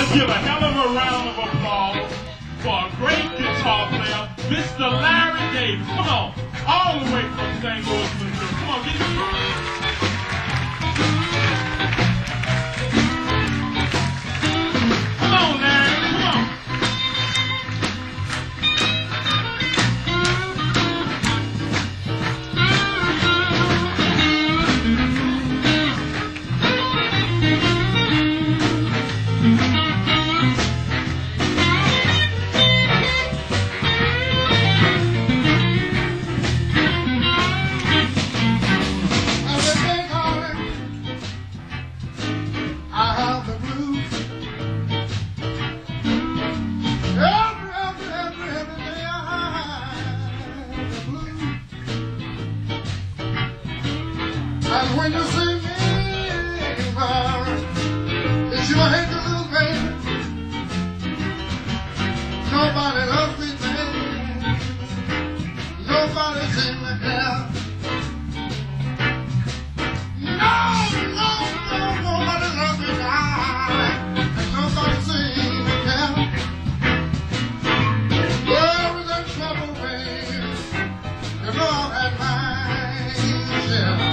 give a hell of a round of applause for a great guitar player, Mr. Larry Davis. Come on, all the way from St. Louis, Missouri. Come on, give me. Come on, Larry. Come on. And when you see me, Mary, it's your hate to lose, baby. Nobody loves me, baby. Nobody seems to care. Nobody loves me, darling. And nobody seems to care. Worries and trouble, baby. You know I've had mine, yeah.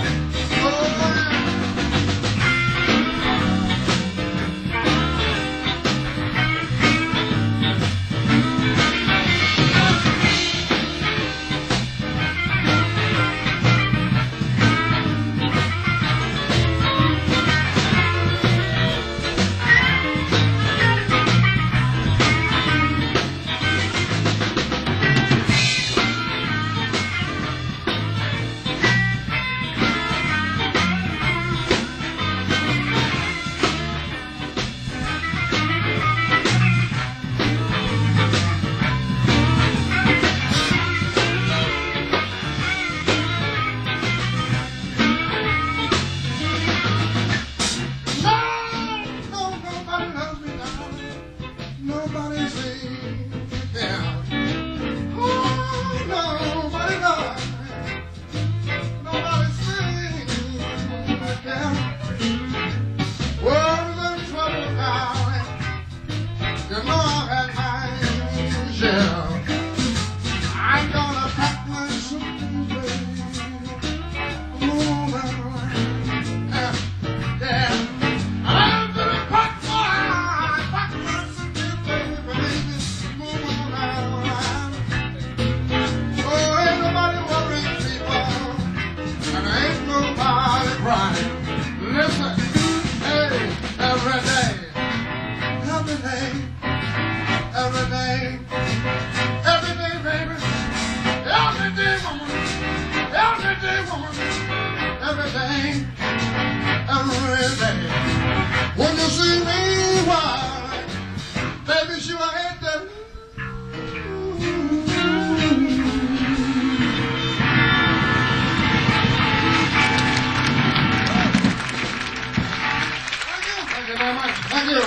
Nobody seems to care. Oh, nobody does. Nobody seems to care. Worries and trouble, darling. You know I've had my share. I'm gonna pack my suitcase, baby. Move on. Yeah. I'm gonna pack my suitcase, baby. Move on. Oh, ain't nobody worrying people, and ain't nobody crying. Listen, hey, every day, every day, every day, every day, baby, every day, woman, every day, woman, every day, every day. When you see me, why, baby, she will hate that. Thank you very much. Thank you.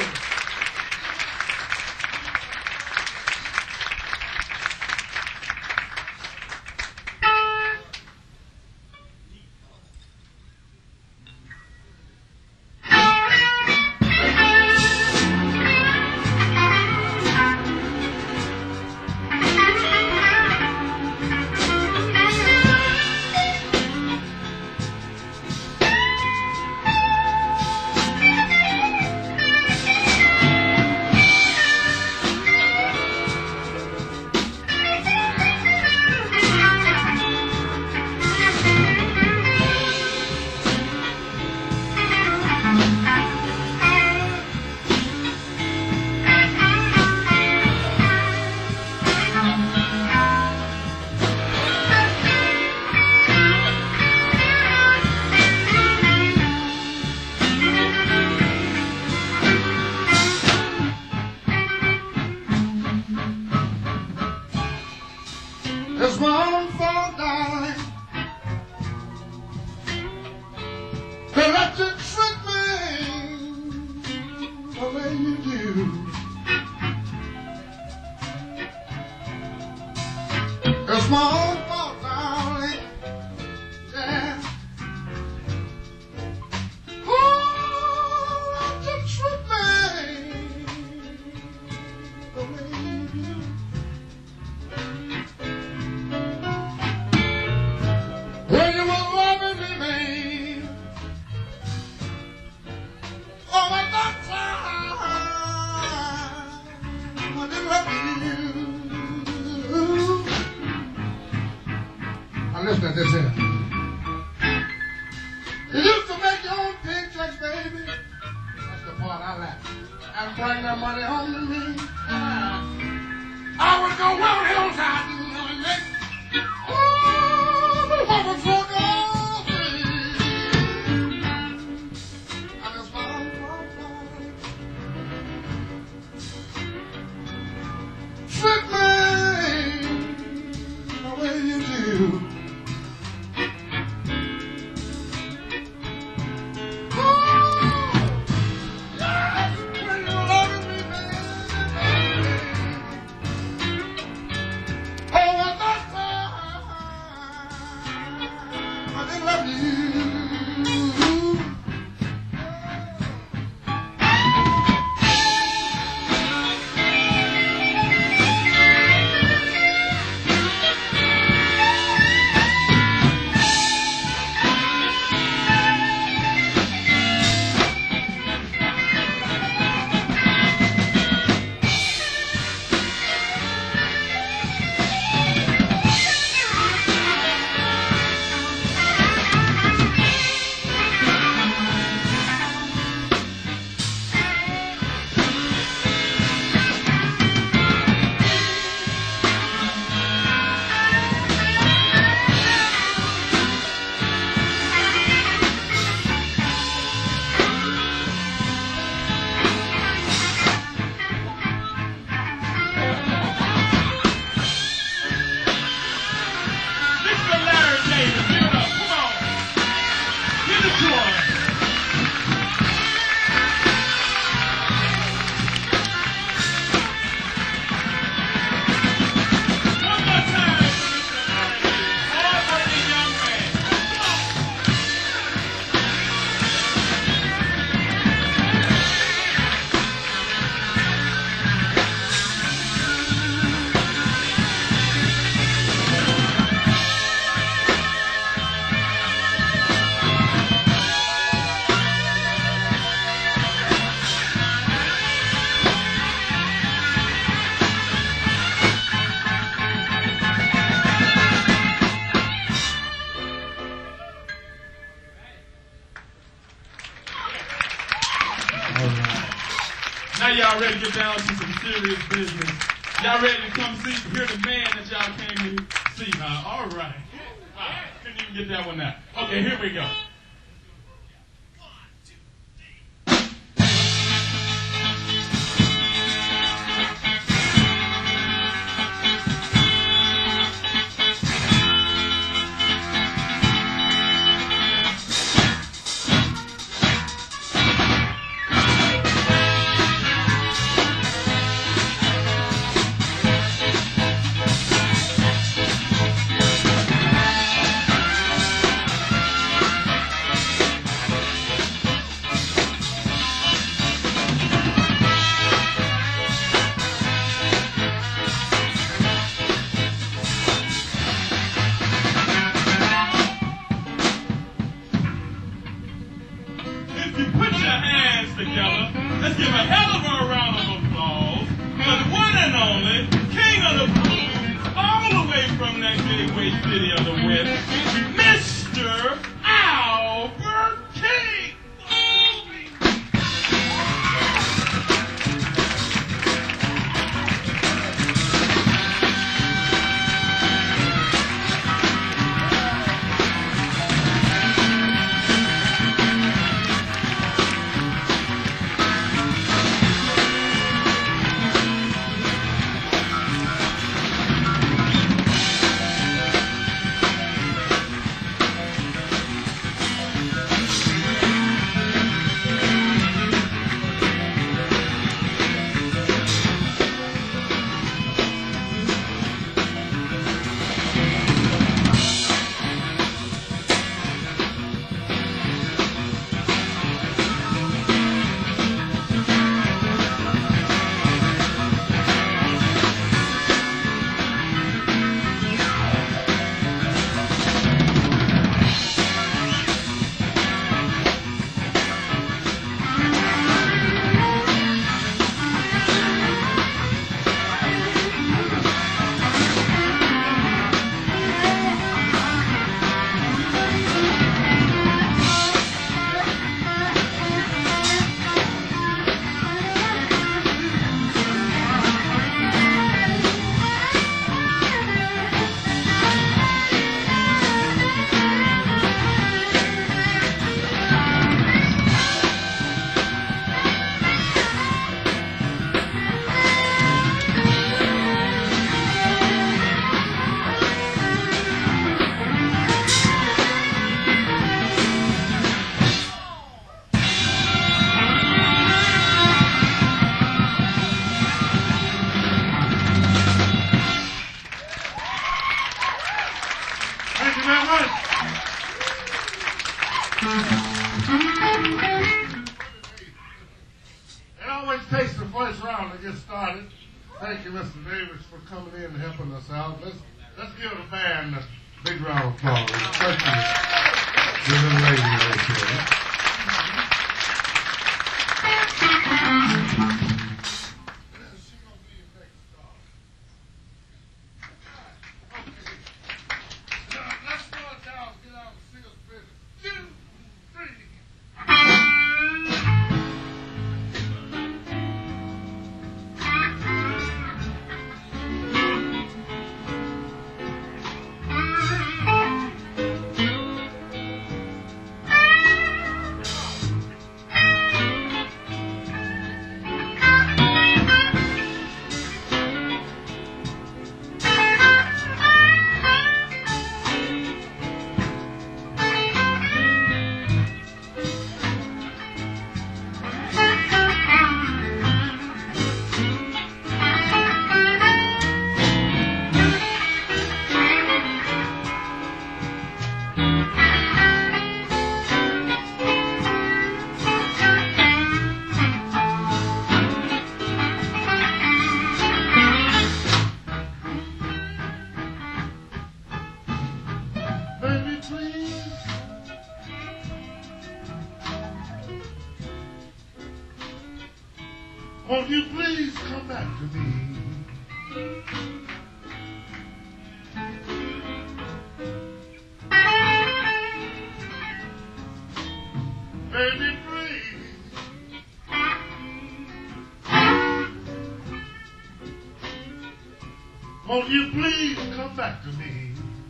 Now listen to this here. You used to make your own paychecks, baby. That's the part I like. And bring that money home to me. I would go well hillside and make all the woman for free. I just fall. Fit me the way you do. Now y'all ready to get down to some serious business. Y'all ready to come see, hear the man that y'all came to see, huh? All right. Wow, couldn't even get that one out. Okay, here we go. Together. Let's give a hell of a round of applause for the one and only King of the Blues, all the way from that gateway city of the West, Mr. Albert King. you very much. It always takes the first round to get started. Thank you, Mr. Davis, for coming in and helping us out. Let's give the band a big round of applause. Thank you. Give the lady right there. Won't you please come back to me? Baby, please. Won't you please come back to me?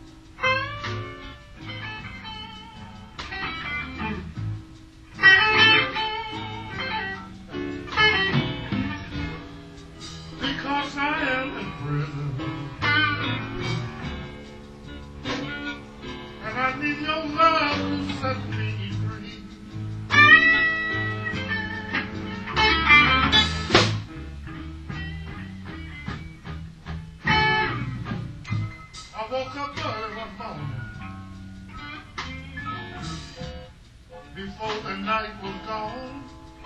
Because I am in prison, and I need your love to set me free. I woke up early one morning, before the night was gone,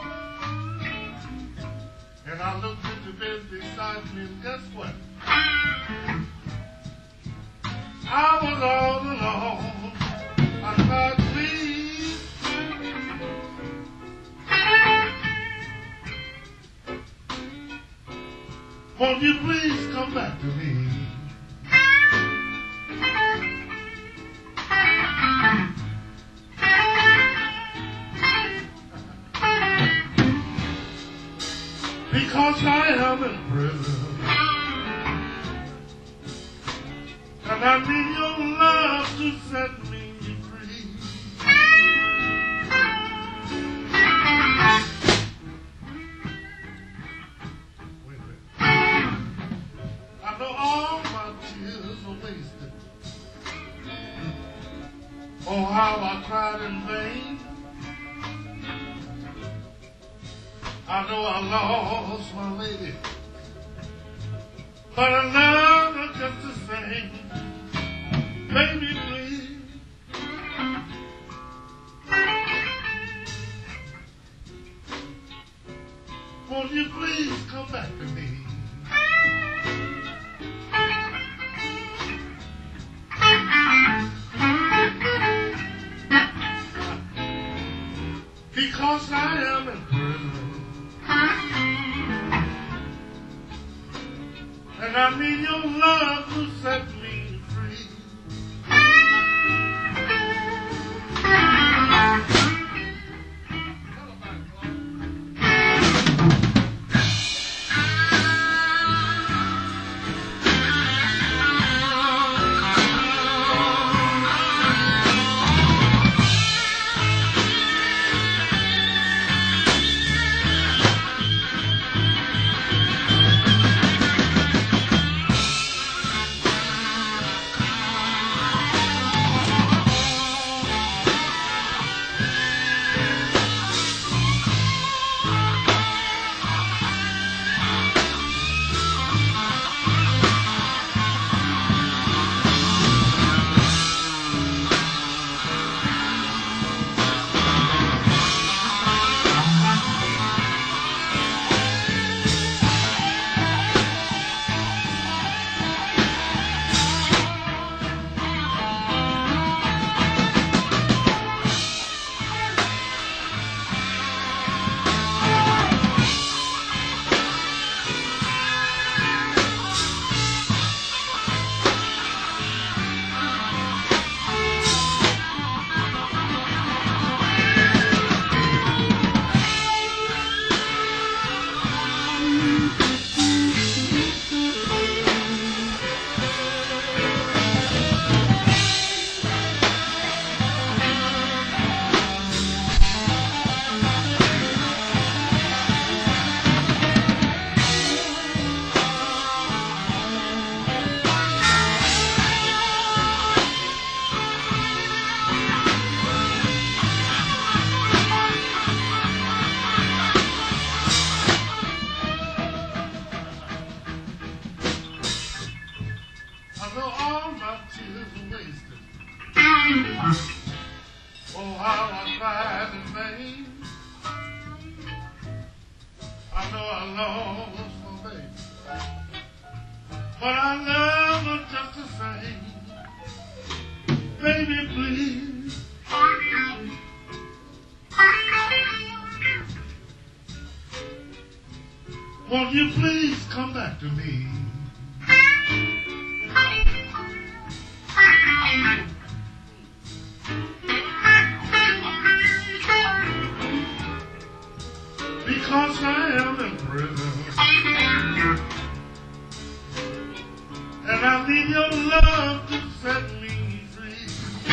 and I looked at the bed beside me, and guess what? I was all alone. I thought, please, won't you please come back to me? Because I am in prison, and I need your love to set me free. Wait a minute. I know all my tears are wasted. Oh, how I cried in vain. I know I lost my lady, but I love her just the same. Baby, please, won't you please come back to me? Because I am in prison, and I need your love to set me free. Oh, how I cried in vain. I know I lost my baby, but I love her just the same. Baby, please. Won't you please come back to me? Because I am in prison, and I need your love to set me free.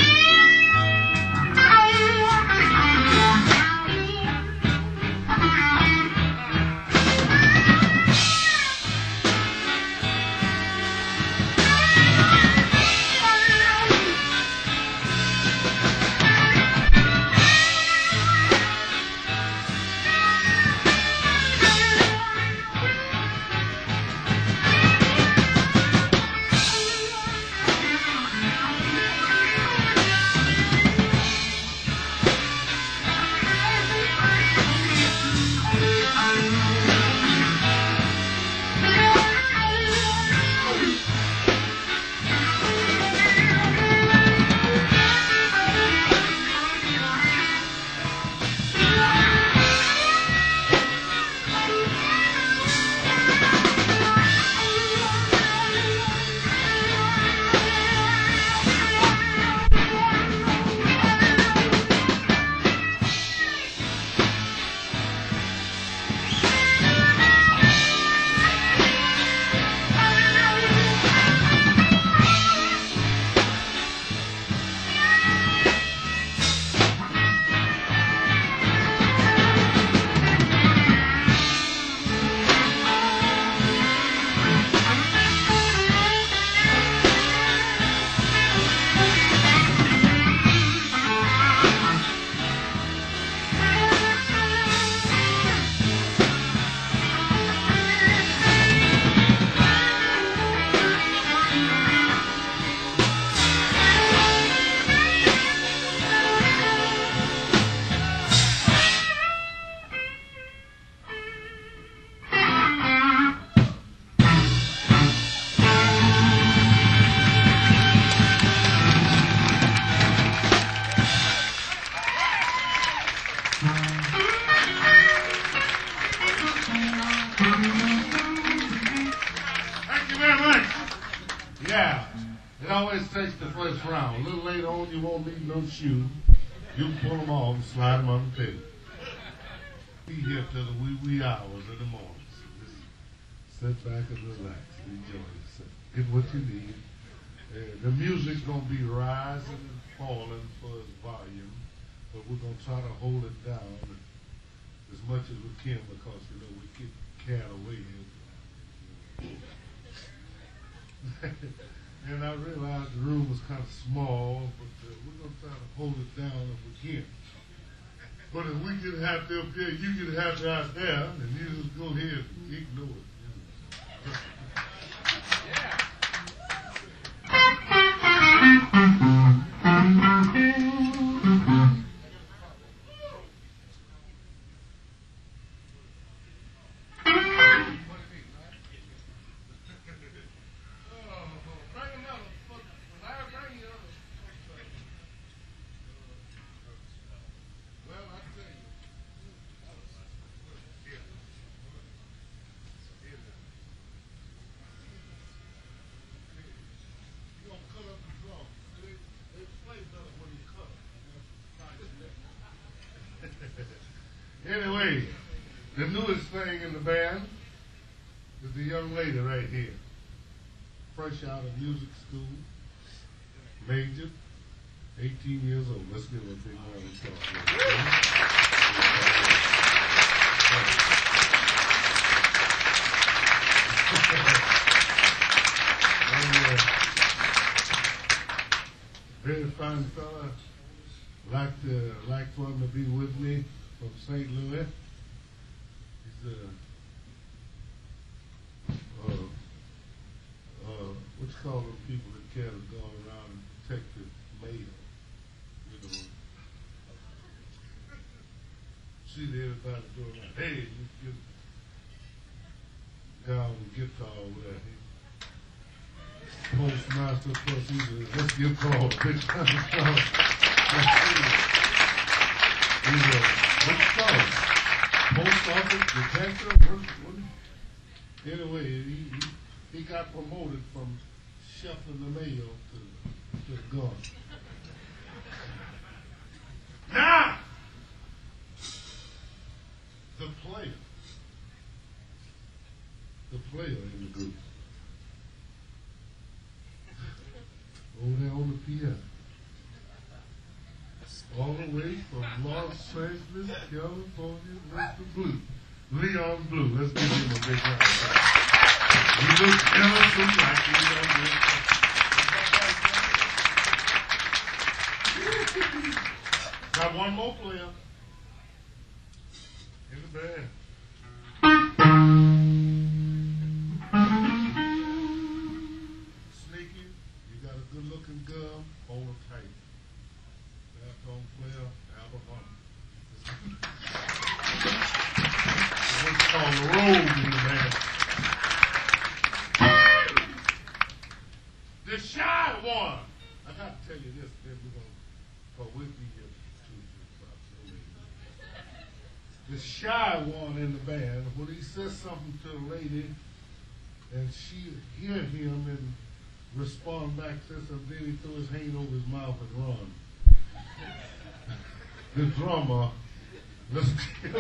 Thank you very much. Yeah, it always takes the first round. A little later on, you won't need no shoe. You can pull them off and slide them on the table. Be here till the wee hours of the morning. So just sit back and relax and enjoy yourself. Get what you need. The music's going to be rising and falling for its volume, but we're going to try to hold it down as much as we can because, you know, we get carried away. And I realized the room was kind of small, but we're going to try to hold it down if we can. But if we get happy up here, you get happy out there, and you just go ahead and ignore it. You know. Anyway, the newest thing in the band is the young lady right here. Fresh out of music school, majored, 18 years old. Let's give her a big round of applause. Very fine fella. Like for him to be with me from St. Louis. He's what you call them people that carry the gun around and protect the mail. see everybody doing like, hey, you get down the guitar over there. Postmaster plus he said, let's get called. Big time call. Let's see. He's a big call. Post office, detective, anyway, he got promoted from shuffling the mail to the gun. Now, the player in the group, over there on the piano, all the way from Los Angeles, California, Mr. Blue, Leon Blue. Let's give him a big round of applause. He looks ever so like Leon Blue. Got one more player in the band. Sneaky, you got a good-looking girl, hold her tight. Baritone player, Alabama. What's called the road in the band. The shy one. I got to tell you this, then we're going to, but we'll be here. The shy one in the band, when he says something to the lady and she hear him and respond back to something, then he throw his hand over his mouth and run. The drummer, let's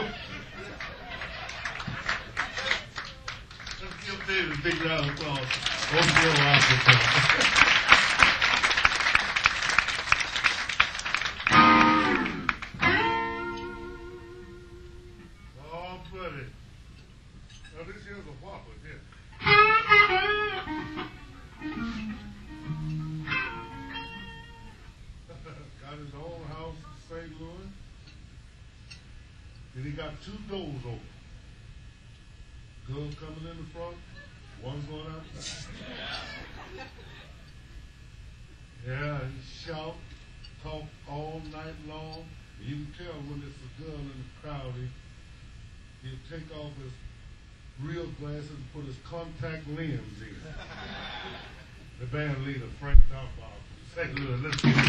give David a big round of applause. Now this here's a whopper here. Got his own house in St. Louis. And he got two doors open. Girl coming in the front, one's going out. Yeah, he shout, talk all night long. You can tell when it's a girl in the crowd, he'll take off his real glasses and put his contact lens in. The band leader, Frank Dunbar, St. Louis, let's get it.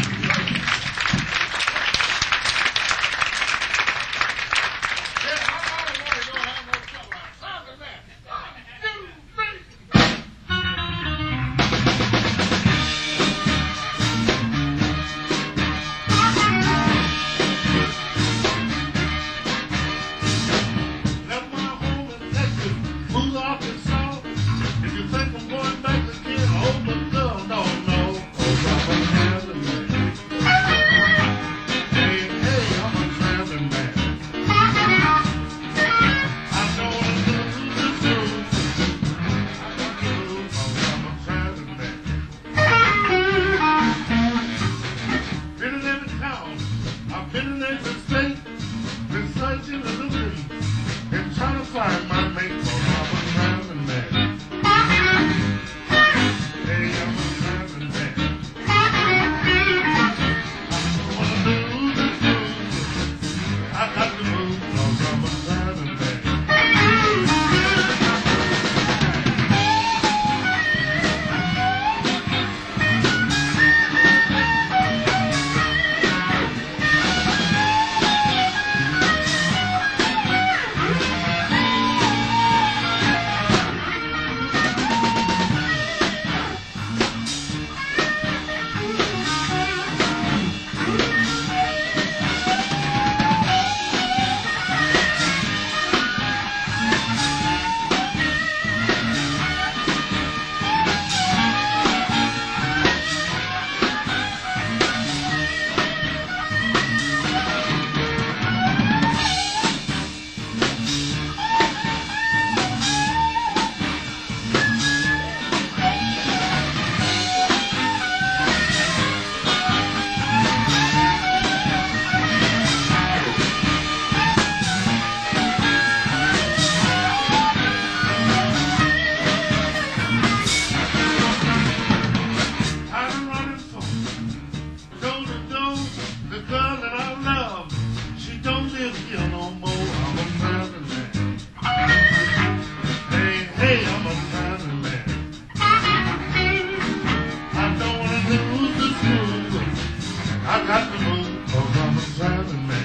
I got to move, 'cause I'm a traveling man.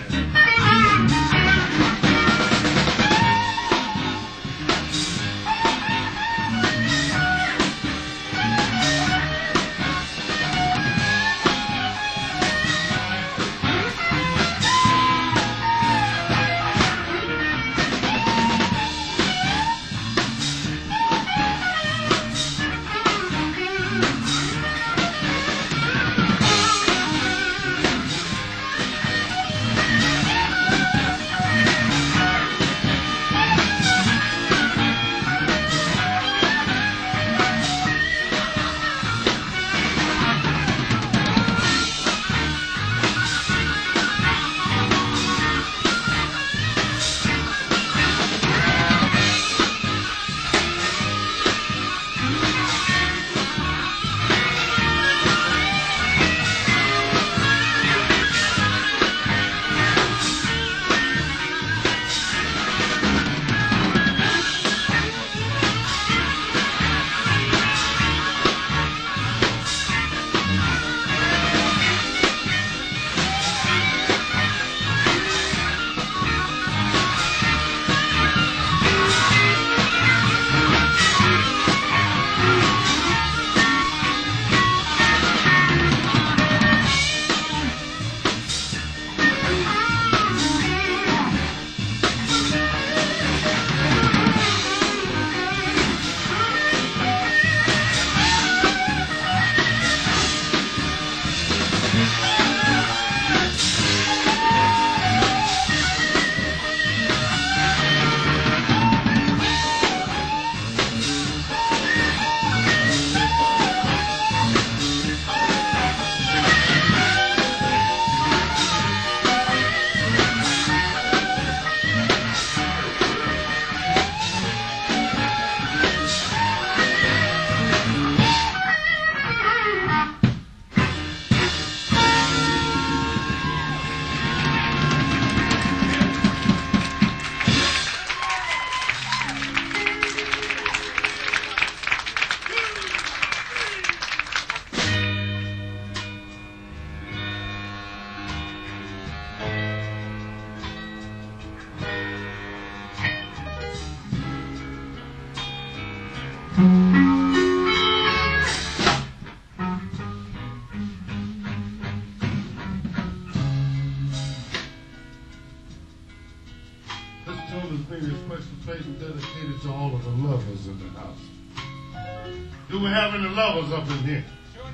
This tune is being especially dedicated to all of the lovers in the house. Do we have any lovers up in here?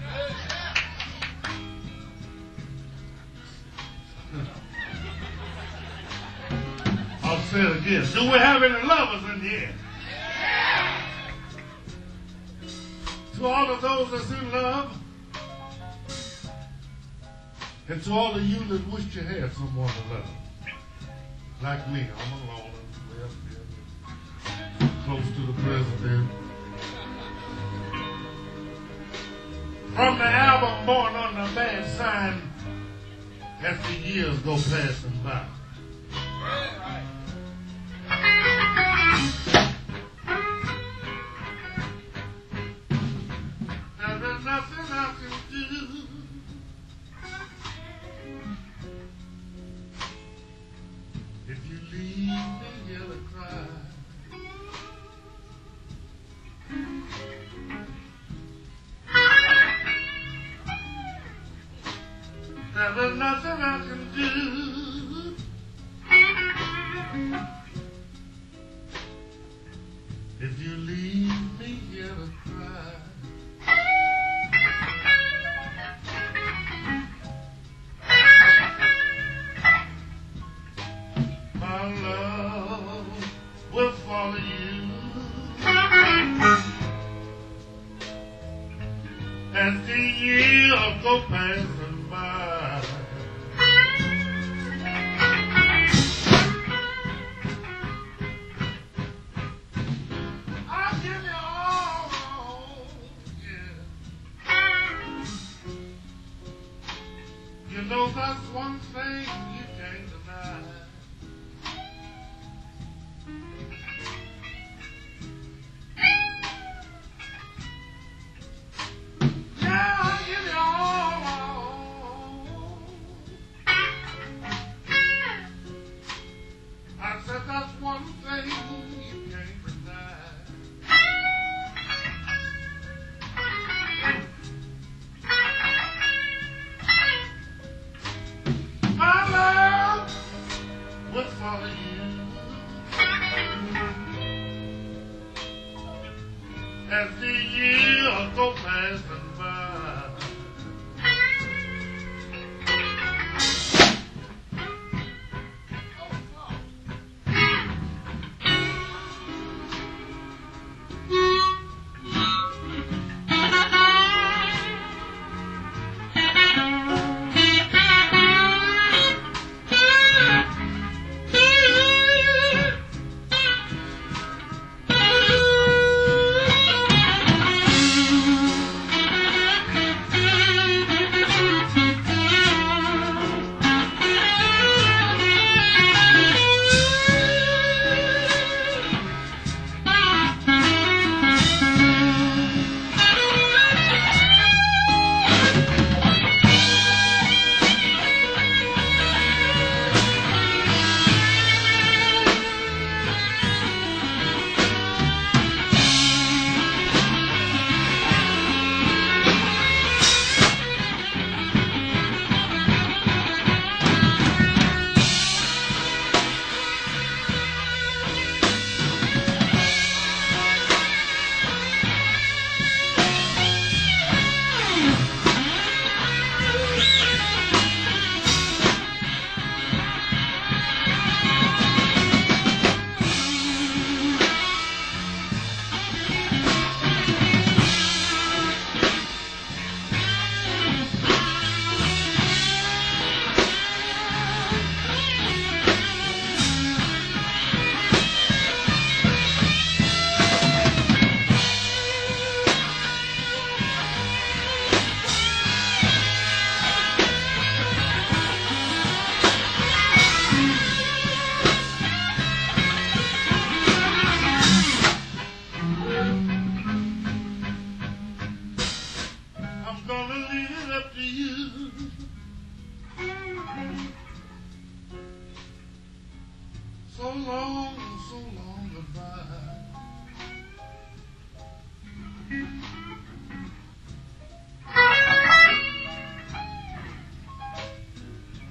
I'll say it again. Do we have any lovers in here? To all of those that's in love, and to all of you that wish you had someone to love. Like me, I'm alone, way up here, close to the president. From the album Born on the Bad Sign, as the years go passing by. Now there's nothing I can do. If you leave me here to cry, now there's nothing I can do. If you leave me here to cry, my love will follow you as the years go passing by. I'll give you all, yeah. You know that's one thing you can't deny. Yeah, I'll give you all.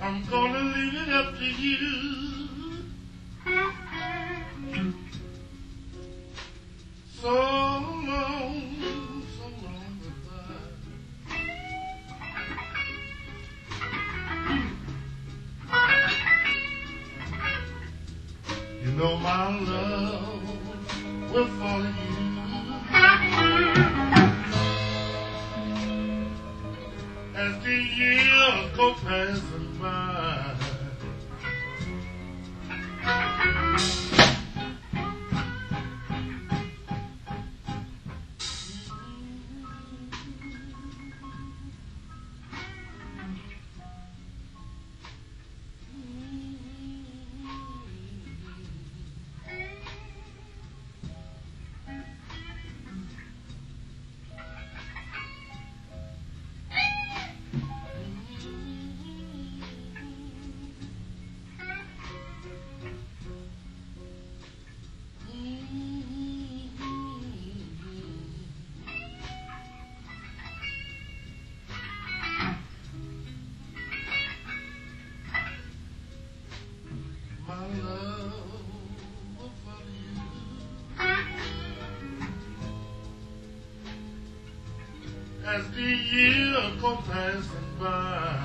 I'm gonna leave it up to you. So long, goodbye. You know my love will follow you. As the years go passing by, my love will follow you. As the years go passing by,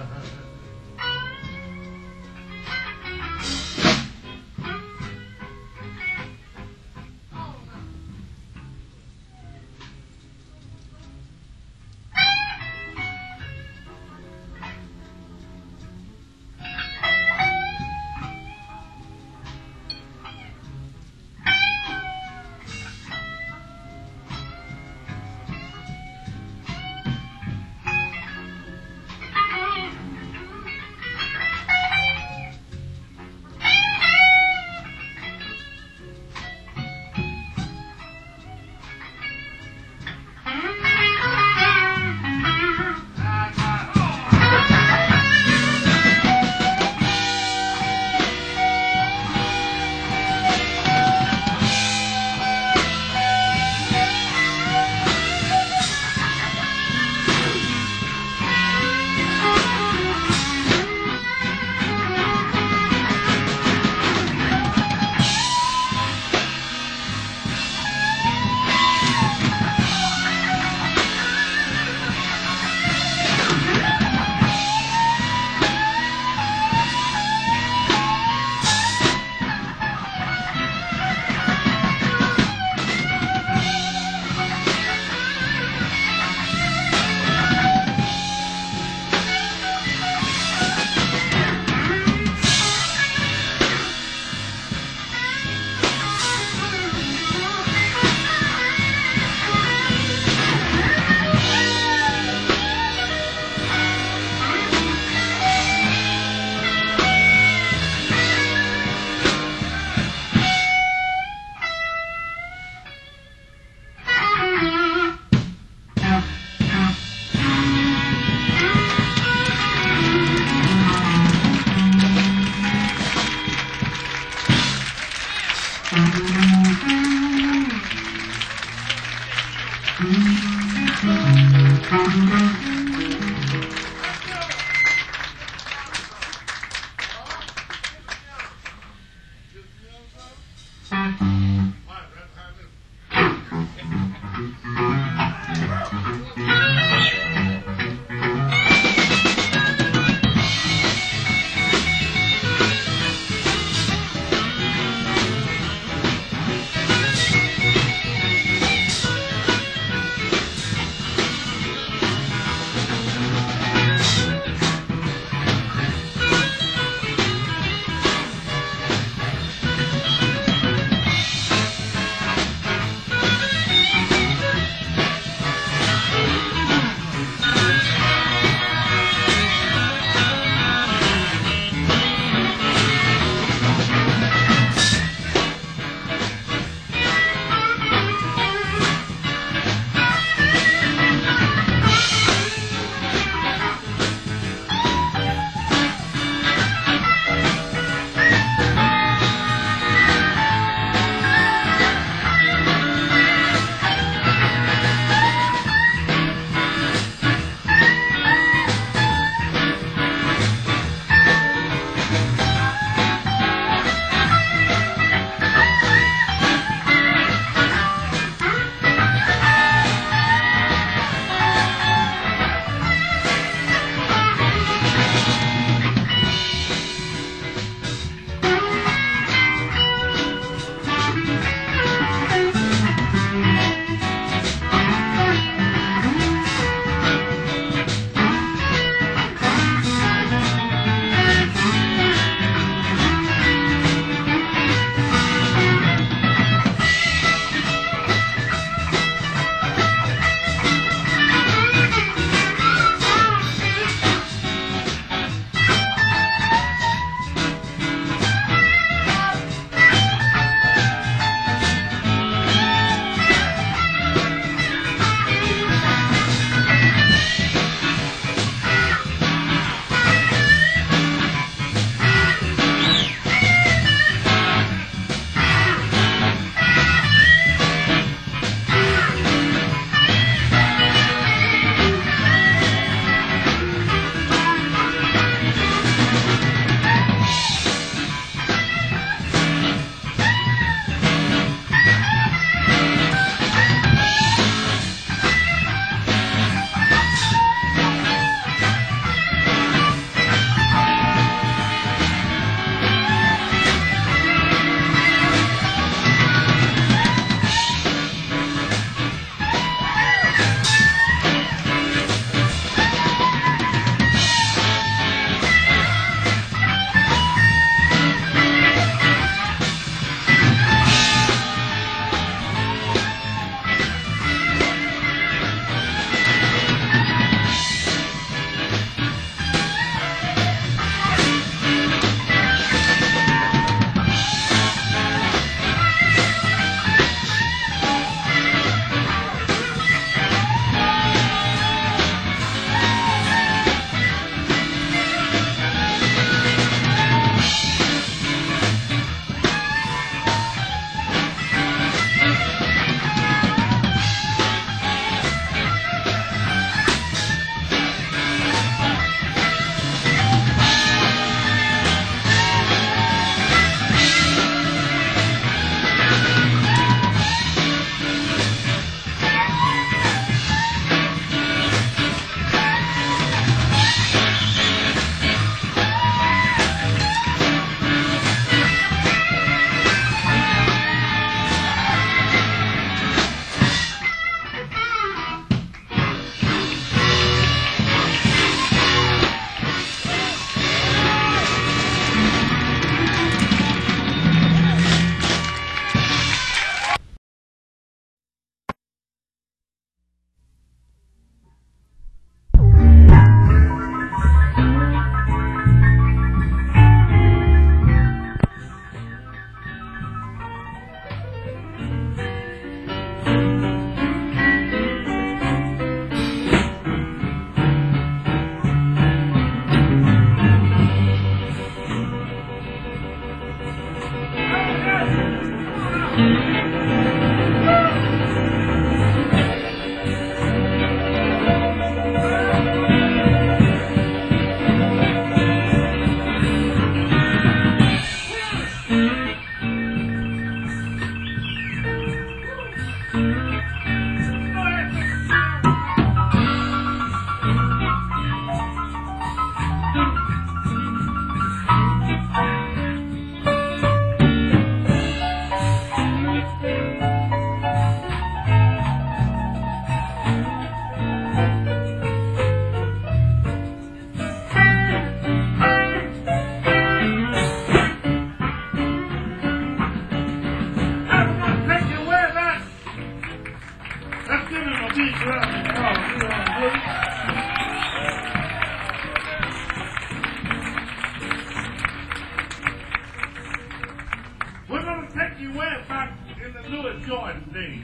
he went back in the Louis Jordan days.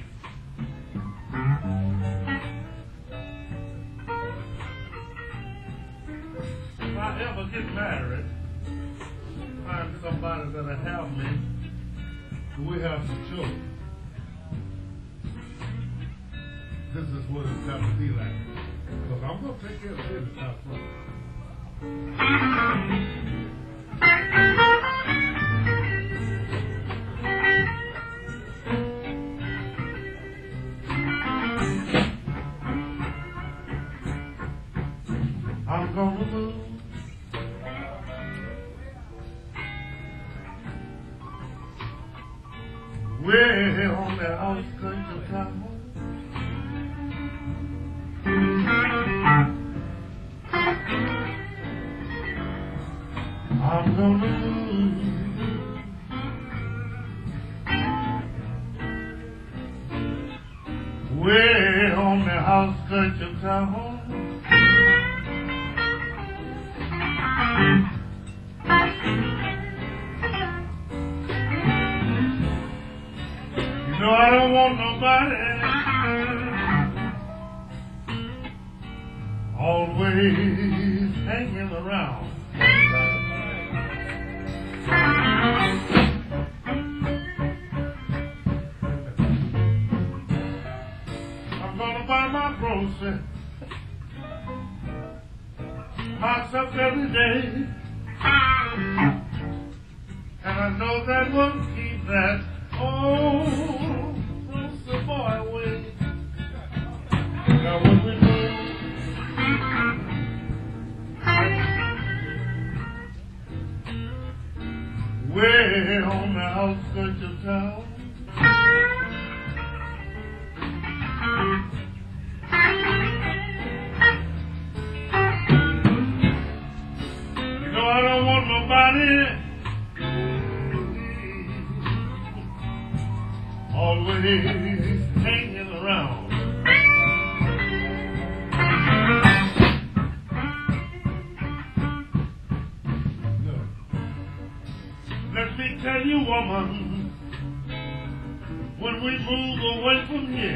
If I ever get married, find somebody that'll help me, so we have some children. This is what it's got to be like. Because I'm going to take care of business out front. I'm gonna move way on the outskirts of town. I'm gonna move way on the outskirts of town. You know I don't want nobody always hanging around. I'm gonna buy my groceries myself every day, and I know that will keep that old grocery boy away. Now when we move way on the outskirts of town, you know I don't want nobody always hanging around. Let me tell you, woman, when we move away from here,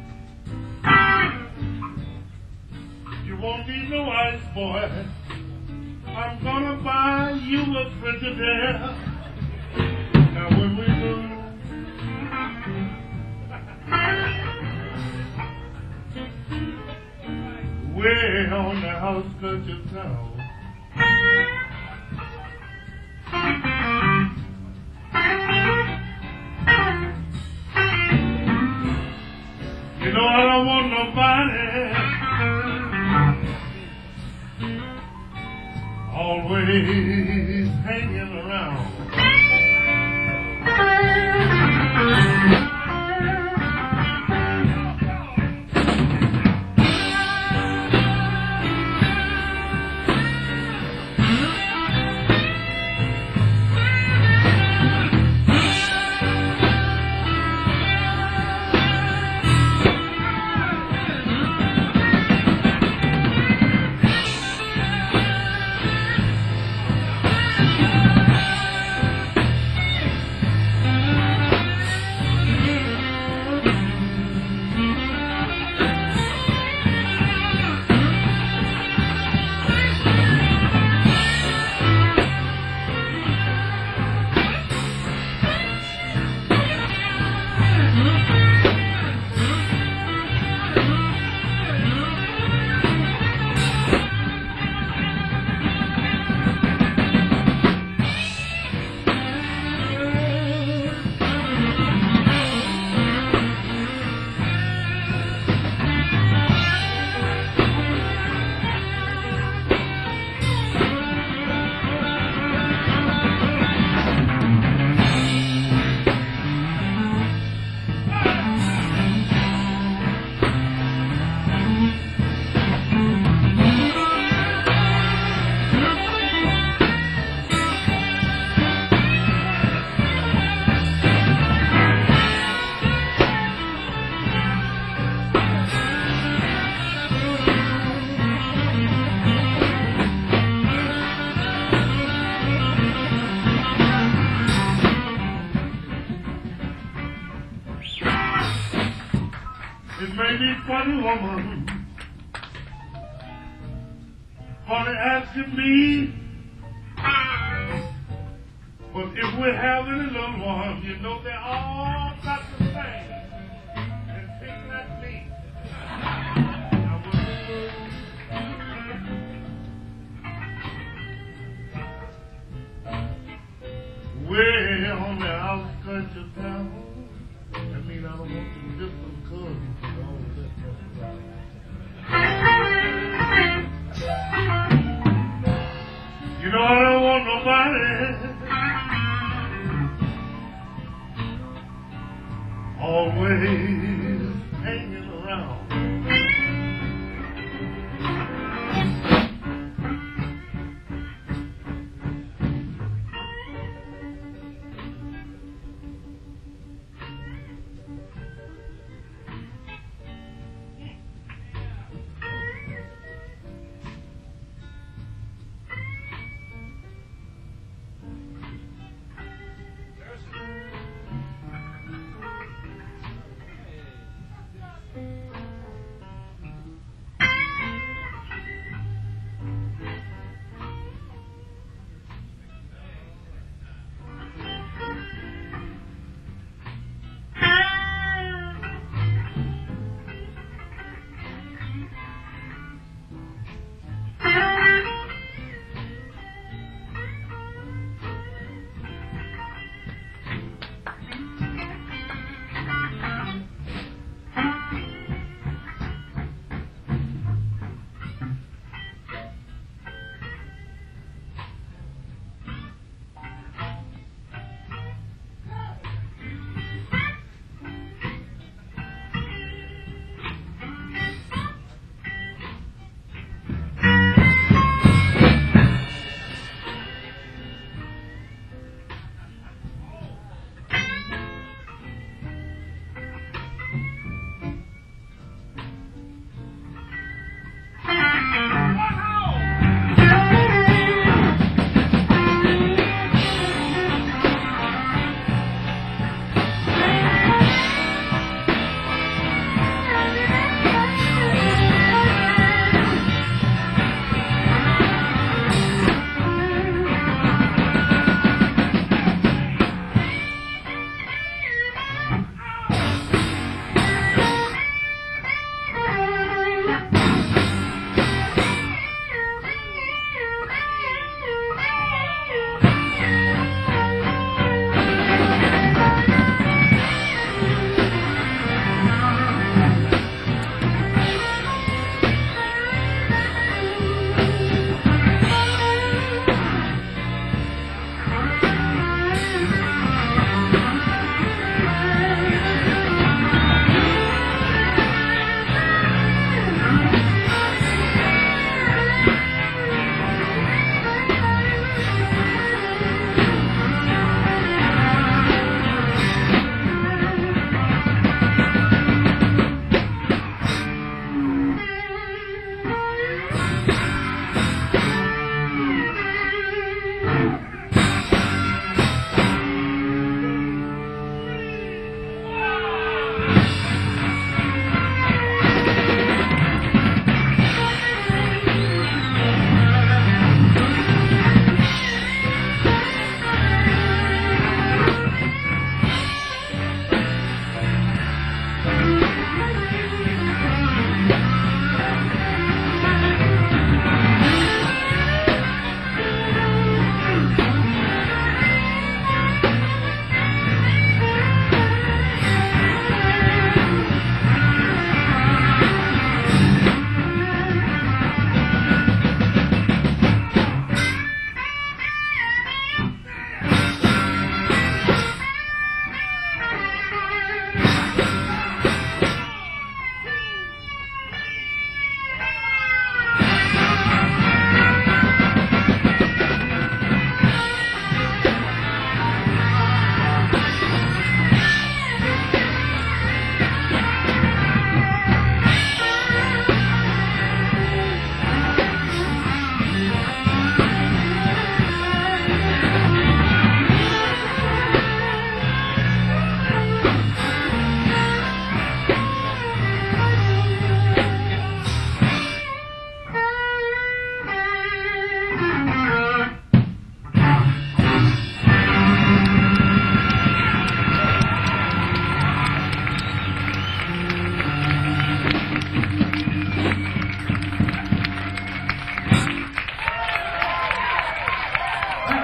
you won't need no ice, boy. I'm gonna buy you a Frigidaire. Now when we move way on the outskirts of town, you know I don't want nobody always hanging around. funny woman. Funny asking me. But if we have any little ones, you know they all got the same. And picking at me. Way on the outskirts of town. That means I don't want some distant cousins and all of that stuff. You know I don't want nobody always hanging around.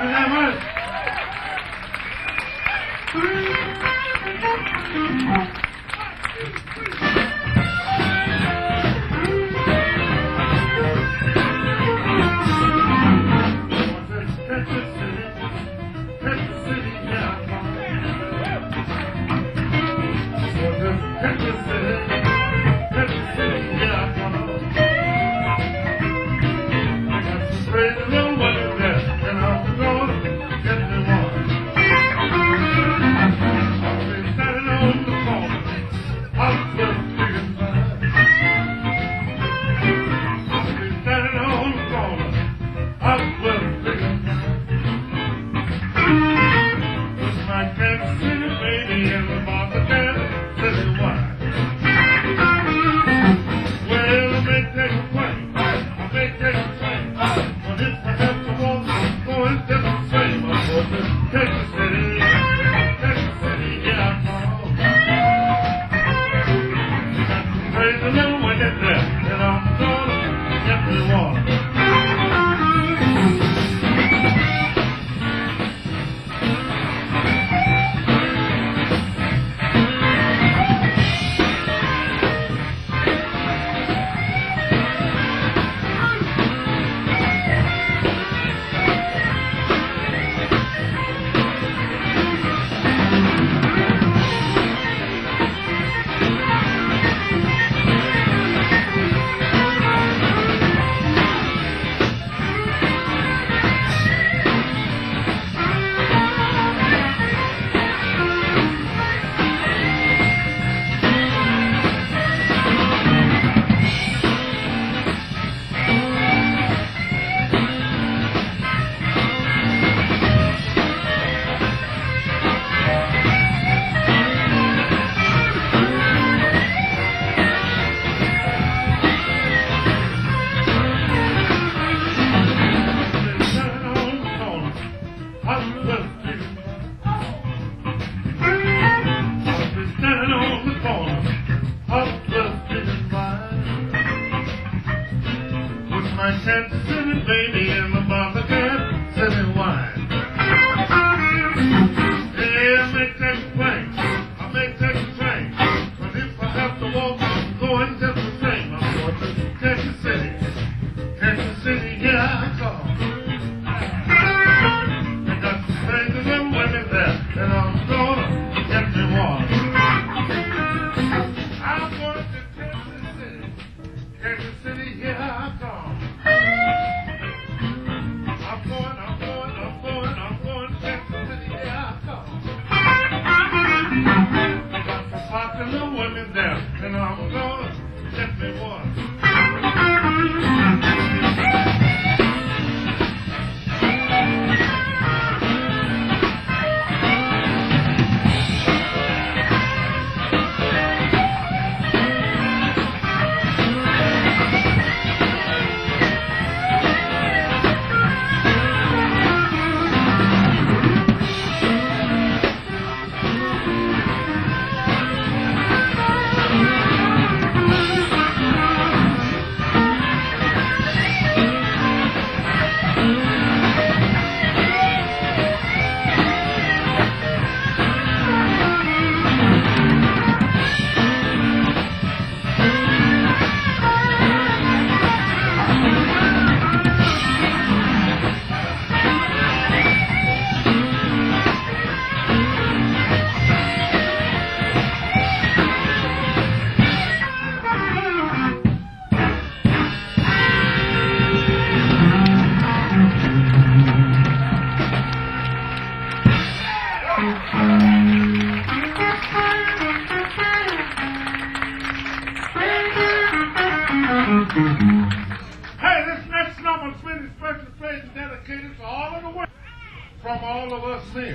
Hey, this next number is really special praise and dedicated to all of the women from all of us men.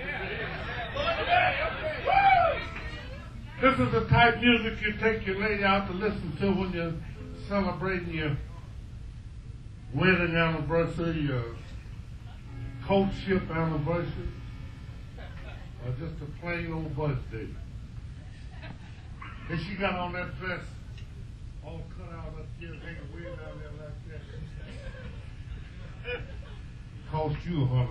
This is the type of music you take your lady out to listen to when you're celebrating your wedding anniversary, your courtship anniversary, or just a plain old birthday. And she got on that dress all cut out up here, hanging way down there like that. cost you $100.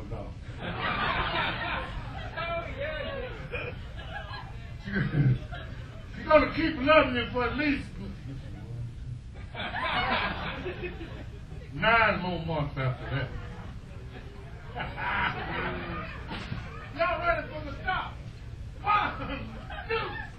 She's gonna keep loving you for at least 9 more months after that. Y'all ready for the stop? 1, 2.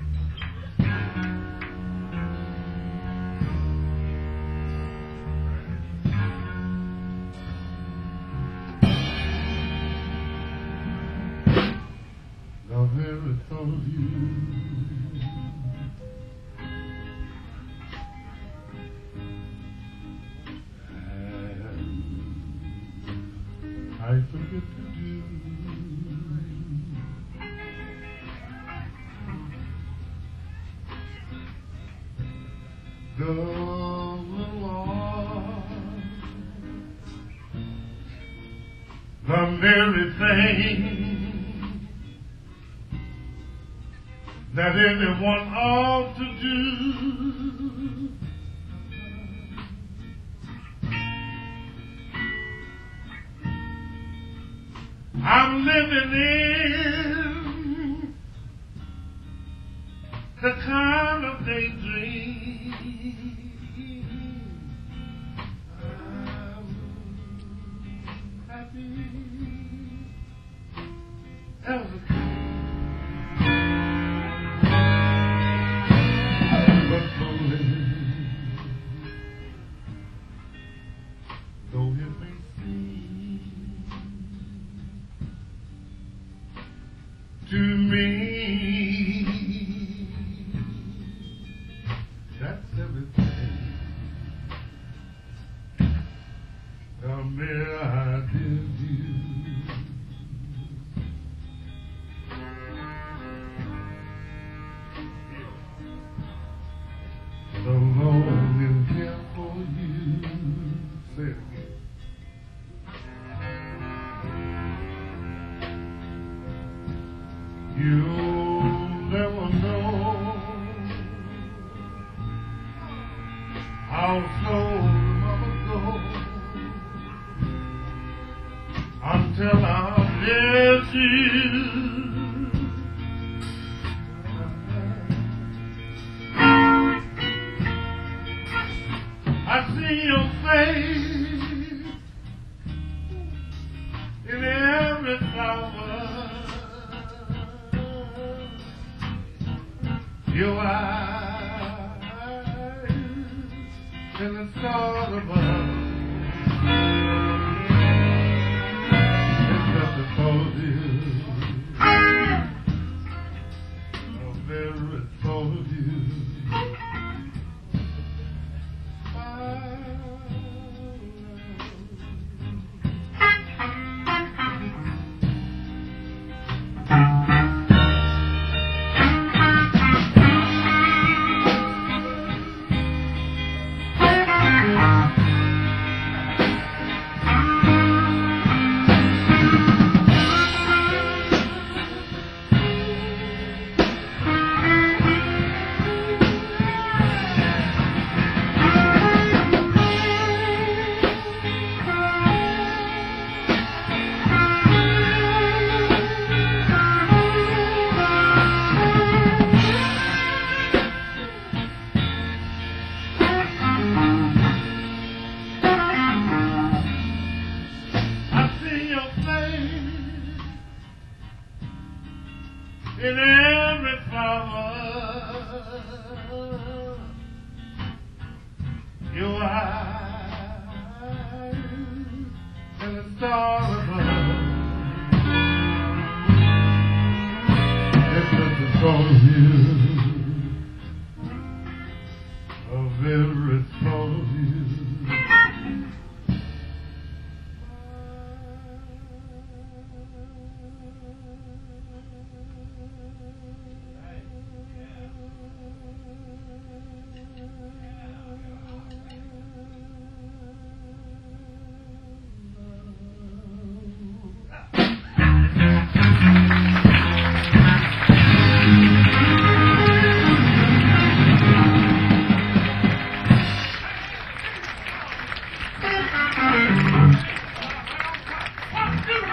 The very thought of you and I forget to do. The Lord, the very thing that anyone ought to do. I'm living in the kind of daydream. I'm happy every day. Though it may seem to me that's everything, the mere idea of you the longing here for you. Say it again. You'll never know how slow mama goes until I miss you. I see your face in every flower. Your eyes in the stars above. It's just a thought of you, a very thought of you. In every flower, your eyes and the stars above. It's just a thought of you, a very thought of you.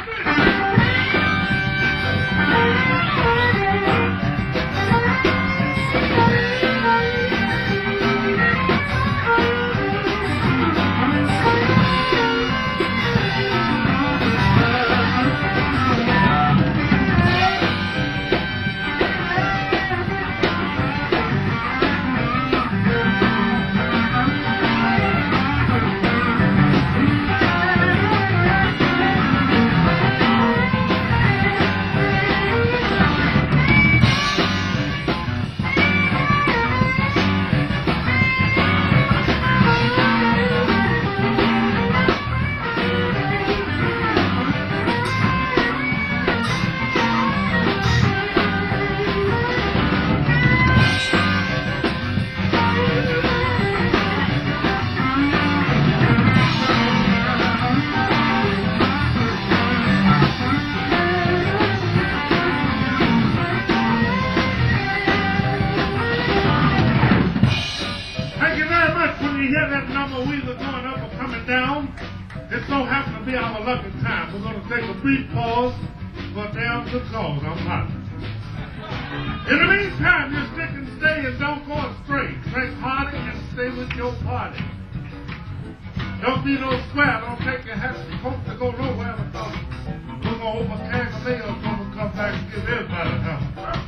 Thank you very much. When you hear that number, we either going up or coming down. It so happens to be our lucky time. We're going to take a brief pause for a damn good cause. I'm hot. In the meantime, you stick and stay and don't go astray. Drink hardy and stay with your party. Don't be no square. Don't take your hat and coat to go nowhere because we're going to overcast the mail. We're going to come back and give everybody help.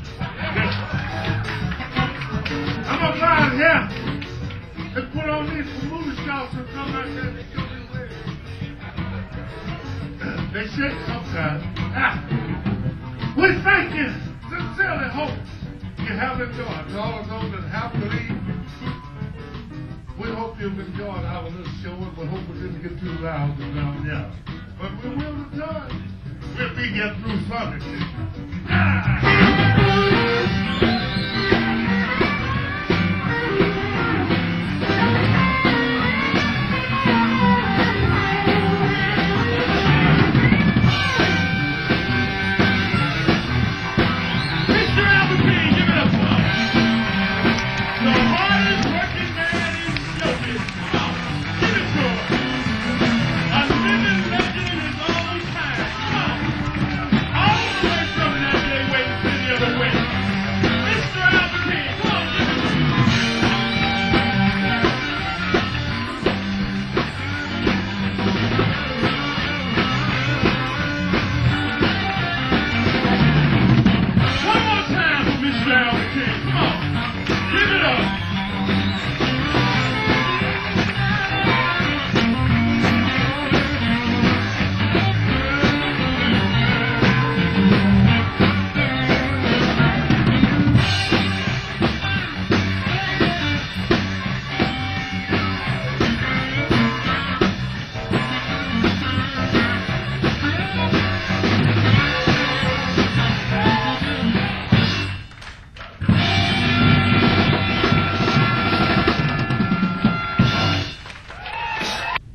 I'm going to lie here and put on these Bermuda shorts and come back there and show me where. They shake sometimes. We thank you. Sincerely hope you have enjoyed. To all of those that have to leave, we hope you've enjoyed our little show, and we hope we didn't get too loud and drown you out. But we will return. We'll be here through Sunday.